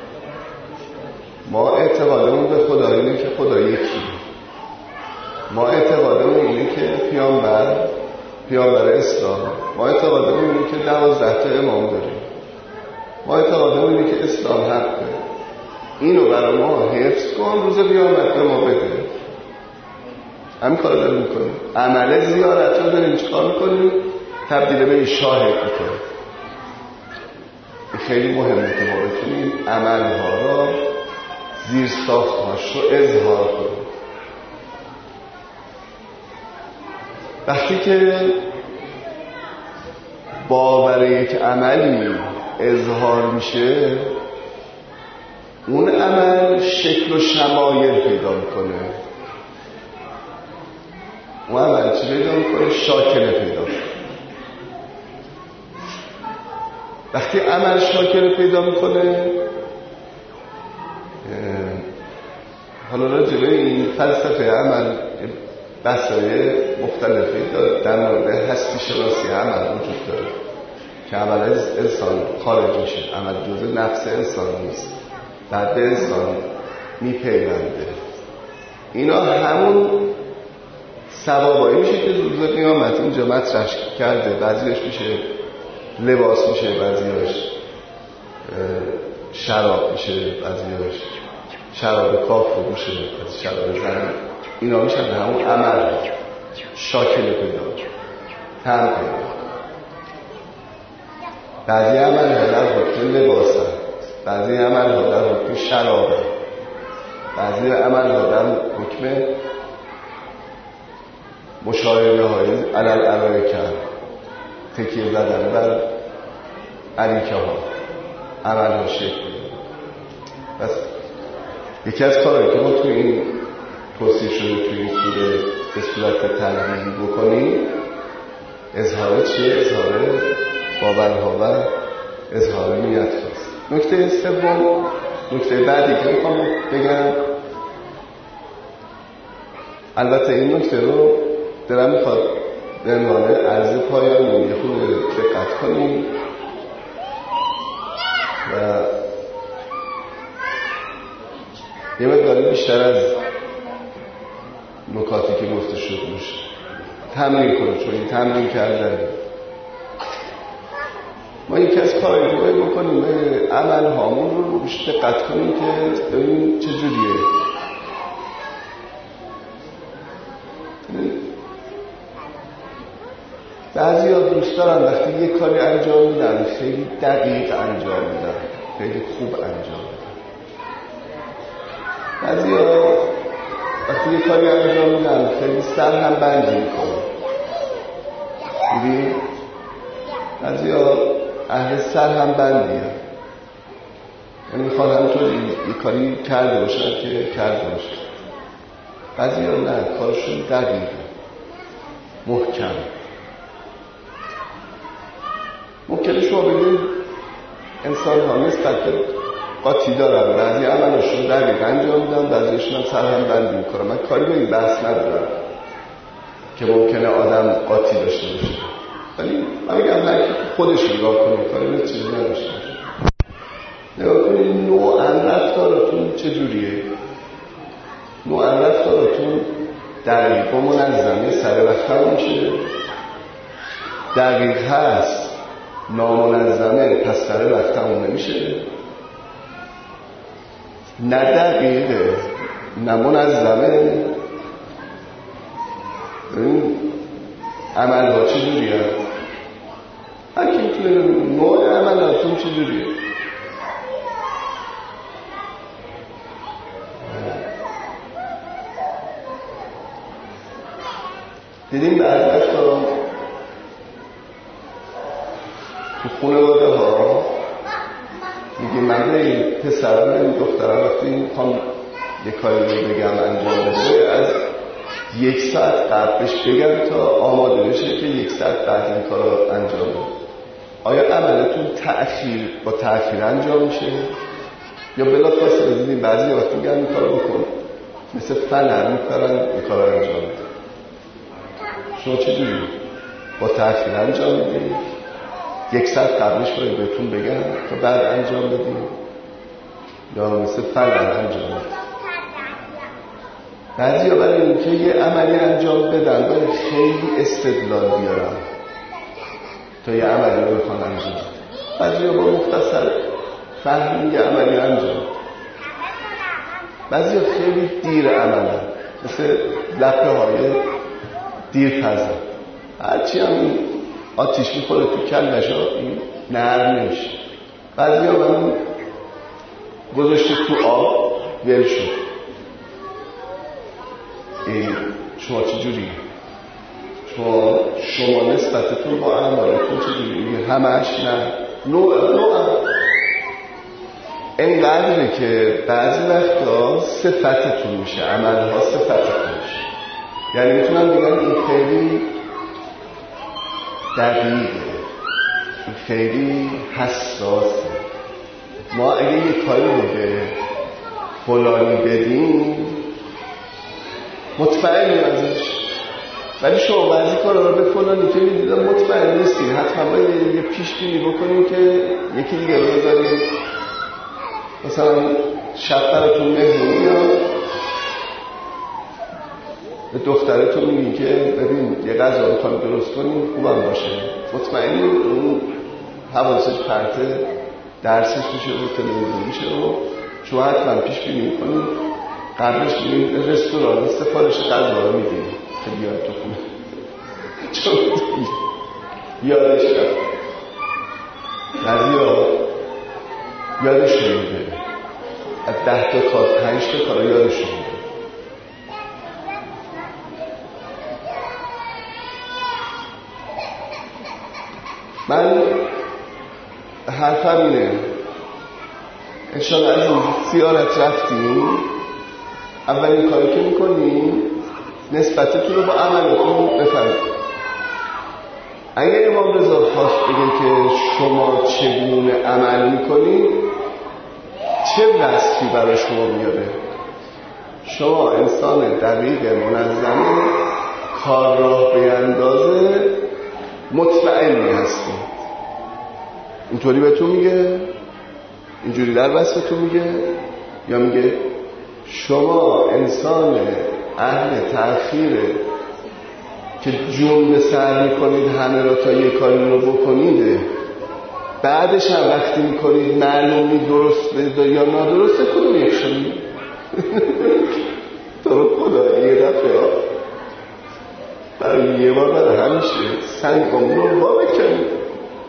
ما اعتقادمون به خدا اینه که خدا یکی، ما اعتقادمون اینه که پیامبر پیامبر اسلام، ما اعتقادمون اینه که دوازده تا امام داریم، ما اعتقادمون اینه که اسلام حقه، اینو برای ما حفظ کن، روز قیامت به ما بده. همین کار داریم میکنیم. عمل زیارت رو داریم چیکار میکنیم؟ تبدیل به شاهد میکنیم. خیلی مهمه که ما بتونیم عملها را زیر ساختهاش رو اظهار کنیم. وقتی که باور یک عملی اظهار میشه، اون عمل شکل و شمایل پیدا میکنه. اون عمل چی پیدا میکنه؟ شاکله پیدا میکنه. وقتی عمل شاکله پیدا میکنه، حالا راجع به این فلسفه عمل بحث‌های مختلفی داره. در مورد هستی شناسی عمل وجود داره که عمل از انسان خارج میشه، عمل جزء نفس انسان نیست، بعد به انسان میپیونده. اینا همون ثوابایی میشه که روز قیامت اینجا مطرح کرده. بعضیش میشه لباس میشه، بعضیش شراب میشه، بعضیش شراب کافر میشه، بعضی شراب زن. اینا میشن همون عمل شاکل پیدا هم پیدا. بعضی عمل ها در حکم لباس هست، بعضی عمل ها در حکم شراب هست، بعضی عمل ها در حکم مشاهده های علل علایه کرد، تکیه زدن بر عریکه ها، عمل ها شکل پیدا. پس یکی از کارهایی که ما توی این توصیه شده توی این سوره به صورت تلقیحی بکنیم، اظهار چیه؟ اظهار باورها و اظهار نیت هست. نکته سوم، نکته بعدی که میخوام بگم، البته این نکته رو دلم میخواد به عنوان عرض پایانی یه خود دقت کنیم و یه مقداری بیشتر از نکاتی که گفته شد روش تمرین کنیم، چون این تمرین کردن ما یکی از کارهایی که باید بکنیم به عمل هامون رو روش دقت کنیم که ببینیم چجوریه. بعضی ها دوست دارن وقتی یه کاری انجام میدن خیلی دقیق انجام میدن، خیلی خوب انجام میدن. بعضی ها وقتی یه کاری انجام میدن خیلی سر هم بندی میکنن. ببین بعضی ها اهل سر هم بندی هم. یعنی میخواد همونطور یه کاری کرده باشن که کرده باشن. بعضی ها نه، کارشون دقیقه، محکم. ممکنه شما بگید انسان ها نسبت به قاطی دارن، بعضی عملشون دقیق انجام میدن، بعضیشون هم سر هم بندی میکنن. من کاری به این بحث ندارم که ممکنه آدم قاطی داشته باشه، ولی من میگم هر کی خودش نگاه کنه، کاری به چیزی نداشته باشه. نگاه کنید نوعاً رفتارتون چجوریه. نوعاً رفتارتون دقیق و منظمه، سر وقت هم میشه، دقیق هست، نامنظمه، پس سر وقت همون نمیشه، نه دقیقه نه منظمه. این عمل ها چجوریه؟ هر کی میتونه نوع عملاتون چجوریه. دیدیم بعد وقتا تو خانواده ها دیگه. من به این پسرم به این دخترم وقتی میخوام یه کاری رو بگم انجام بشه از یک ساعت قبلش بگم تا آماده بشه که یک ساعت بعد این کار رو انجام بده. آیا عملتون تأخیر با تأخیر انجام میشه؟ یا بلافاصله دیدین بعضی وقتی میگن این کار رو بکن مثل فنر میکنن این کار رو انجام بده؟ شما چجوری؟ با تأخیر انجام میدید؟ یک ساعت قبلش باید بهتون بگم تا بعد انجام بدید؟ یا مثل فنر انجام بدید؟ بعضی ها برای اینکه یه عملی انجام بدن باید خیلی استدلال بیارن تا یه عملی رو بخوان انجام بدن. بعضی ها با مختصر فهمی یه عملی انجام، بعضی ها خیلی دیر عملن مثل لپه های دیرپزن، هرچی هم آتیش میخوره تو کلش ها این نرم نمیشه. بعضی ها من گذاشته تو آب ول شد. شما چجوری؟ شما شما نسبتتون با اعمالتون چجوری؟ همش نه نوع نوع اینقدره که بعضی وقتا صفتتون میشه، عملها صفتتون میشه. یعنی میتونم بگم این خیلی دقیقه، این خیلی حساسه. ما اگه یه کاری رو به فلانی بدیم مطمئنیم ازش، ولی شما بعضی کارا رو به فلانی که میدیدم مطمئن نیستین، حتما باید یه پیش بینی بکنیم که یکی دیگه رو بذاریم. مثلا شب براتون مهمونی میاد، به دخترتون میگی که ببین یه غذا رو میخوایم درست کنیم خوبم باشه، مطمئنی اون حواسش پرته درسش میشه و تلویزیون میشه و شما حتما پیش بینی میکنید قبلش میریم رستوران سفارش غذا رو میدیم که بیاد تو خونه چون یادش رفت. بعضی ها یادش نمیده، از ده تا کار پنج تا کار یادش نمیده. من حرفم اینه انشاءالله از این زیارت رفتیم، اولین کاری که میکنیم نسبتتون رو با عملتون بفهمید. اگر امام رضا خواست بگه که شما چگونه عمل میکنید چه وصفی برای شما میاره؟ شما انسان دقیق منظم کار راه به اندازه مطمئنی هستید. اینطوری بهتون میگه؟ اینجوری در وصفتون میگه؟ یا میگه شما انسان اهل تأخیره که جون به سر میکنید همه را تا یه کاری رو بکنید، بعدش هم وقتی میکنید معلومی درست یا نادرسته کدوم یک شدید؟ تو رو خدا یه دفعه برای یه بار برای همیشه سنگم رو با بکنید.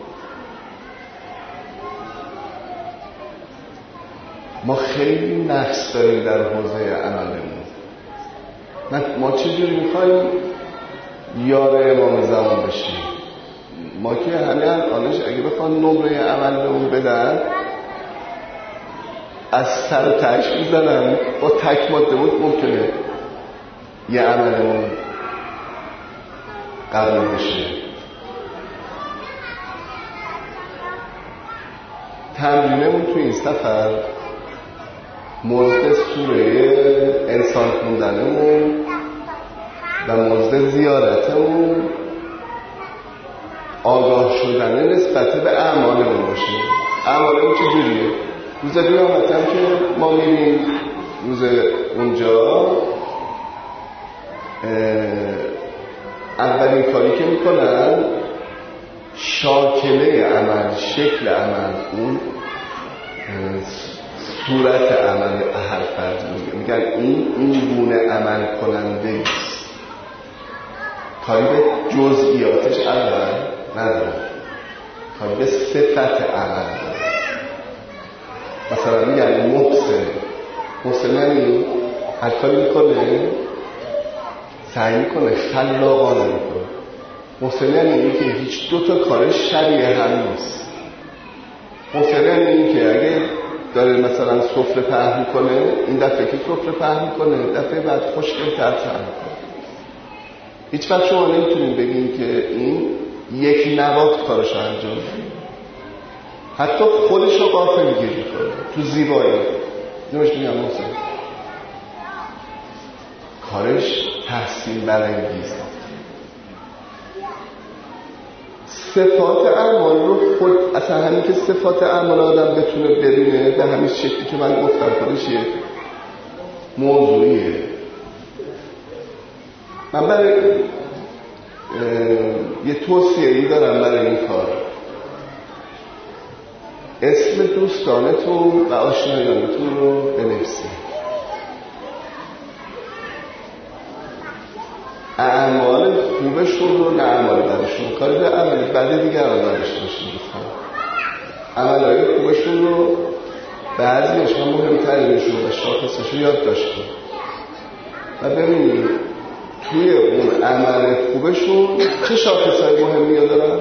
ما خیلی نقص داریم در حوزه عملمون. ما چجوری میخواییم یار امام زمان بشیم؟ ما که همین الانش اگه بخوان نمره عملمون بدن از سر و تهش میزنن، با تک ماده بود ممکنه یه عملمون قبول بشه. تمرینمون تو این سفر مورد سوره انسان خوندنمون و مورد زیارتمون آگاه شدن نسبت به اعمالمون باشه. اعمالمون چجوریه؟ روز قیامت هم که ما میریم روز اونجا اولین کاری که میکنن شاکله عمل، شکل عمل، اون صورت عمل هر فرد میگن این این گونه عمل کننده است. کاری به جزئیاتش اول نداره، کاری به صفت عمل داره. مثلا میگن محسن، محسن یعنی هر کاری میکنه سعی میکنه خلاقانه میکنه. محسن یعنی که هیچ دو تا کارش شبیه هم نیست. حوصله این که اگه داره مثلا سفره پهن میکنه، این دفعه که سفره پهن میکنه دفعه بعد خوشگل‌تر پهن میکنه. هیچ وقت شما نمیتونید بگین که این یک نواخت کارش انجام میده. حتی خودش رو غافلگیر میکنه تو زیبایی. نمیش میگم محسن کارش تحسین برانگیزه. صفات اعمال رو خود اصلا همین که صفات اعمال آدم بتونه ببینه به همین شکلی که من گفتم خودش یه موضوعیه. من برای یه توصیه‌ای دارم برای این کار. اسم دوستانتون و آشنایانتون رو بنویسید. اعمال خوبشون رو نه اعمال بدشون. کاری به عمل بد دیگران نداشته باشید دوستان. عملهای خوبشون رو بعضیش و مهمترینشون و شاخصش رو یاد داشتیم و ببینید توی اون عمل خوبشون چه شاخصهای مهمی دارن.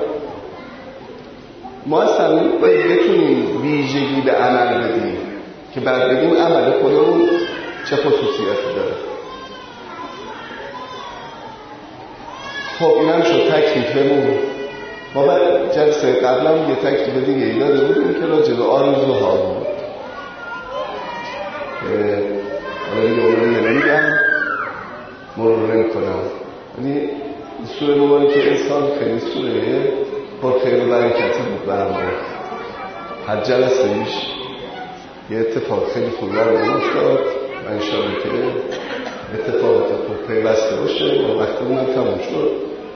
ما اصلا باید بتونیم ویژگی به عمل بدیم که بعد بگیم عمل خودمون چه خصوصیاتی داره. خب اینم شد تکلیفمون. ما بعد جلسه قبلم یه تکلیف دیگه ای داده بودیم که راجع به آرزوها بود که حالا دیگه اون رو نمیگم مرور نمی‌کنم. یعنی سوره مبارکه انسان خیلی سوره با خیر و برکتی بود برام. هر جلسه ایش یه اتفاق خیلی خوب برام افتاد و انشاءالله که اتفاقات خوب پیوسته باشه و وقتی اونم تموم شد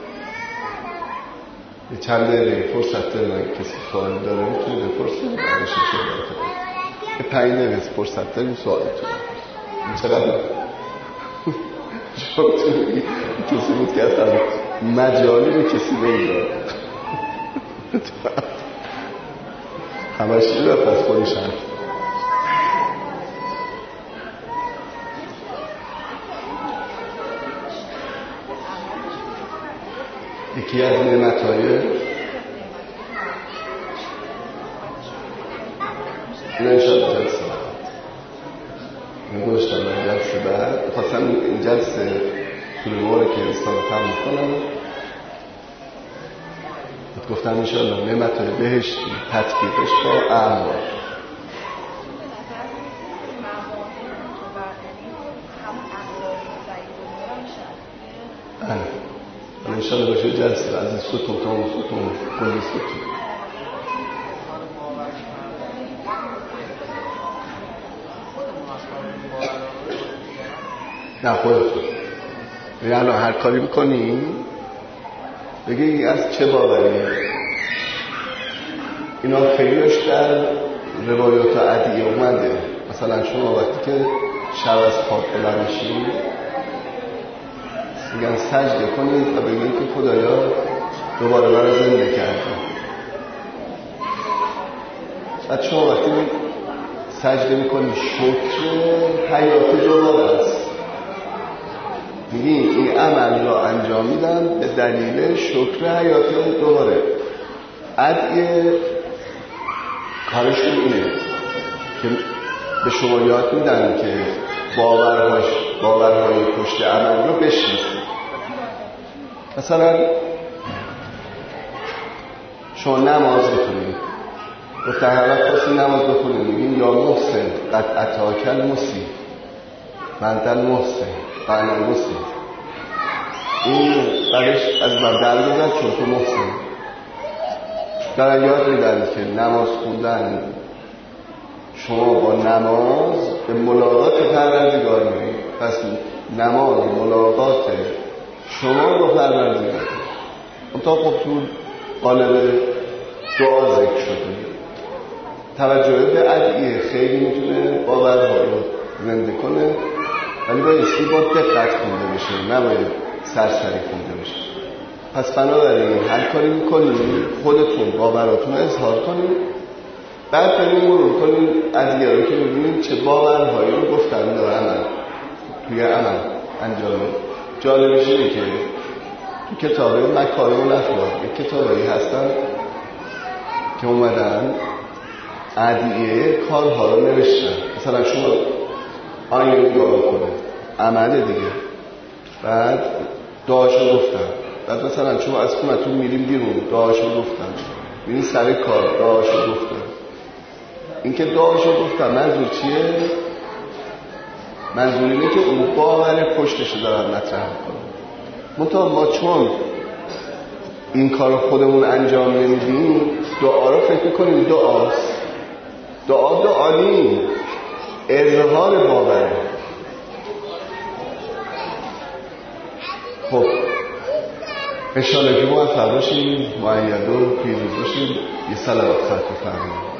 یه چند دقیقه فرصت دارم کسی سوال داره میتونه بپرسه بعدش انشاءالله که پنج دقیقه فرصت داریم سوالتون این چقدر شما توی کسی بود که اصلا مجالی به کسی نمیداد همش این رفت از خودش هم. یکی از نعمت‌های این انشاءالله جلسه این گوشتم من جلسه بعد خواستم این جلسه طول که انسان رو تمام کنم. گفتم انشاءالله نعمت‌های بهشتی تطبیقش با اعمال. انشاءالله باشه جلسه از این ستون تا اون ستون کلی ستون. نه خودتون یعنی هر کاری بکنیم بگی از چه باوری. اینا خیلیش در روایات عدیه اومده. مثلا شما وقتی که شب از خواب بلند میشید میگن سجده کنید و بگید که خدایا دوباره من زنده کردم. بعد شما وقتی سجده میکنید شکر حیات دوباره است. میگی این عمل را انجام میدم به دلیل شکر حیات دوباره. ادعیه کارشون اینه که به شما یاد میدن که باورهاش باورهای پشت عمل رو بشناسید. مثلا شما نماز بخونید گفتن هر وقت خواستید نماز بخونید میگین یا محسن قد اتاکل مسی منتل محسن قنال مسی. این قدش از من در بزن چون تو محسن. در یاد میدن که نماز خوندن شما با نماز به ملاقات پروردگار میرید. پس نماز ملاقات شما با پروردگار. اون تا خب تو قالب دعا ذکر شده. توجه به ادعیه خیلی میتونه باورها رو زنده کنه ولی بایستی با دقت خونده بشه نباید سرسری خونده بشه. پس بنابراین هر کاری میکنید خودتون باوراتون رو اظهار کنید بعد بریم مرور کنید ادعیه رو که ببینید چه باورهایی رو گفتن در عمل توی عمل انجام. جالبش اینه که تو کتابه مکارم الاخلاق یک کتابایی هستن که اومدن ادعیه کارها رو نوشتن. مثلا شما آینه نگاه کنه عمله دیگه، بعد دعاشو گفتن، بعد مثلا شما از خونتون میریم بیرون دعاشو گفتن، میرین سر کار دعاشو گفتن. این که دعاشو گفتن منظور چیه؟ منظور اینه که اون باور پشتشو دارن مطرح میکنن. منتها ما چون این کار خودمون انجام نمیدیم دعا رو فکر میکنیم دعاست. دعا دعا نیم، اظهار باوره. خب انشاءالله که موفق باشیم، مؤید و پیروز باشیم. یه صلوات خلق فرمایید.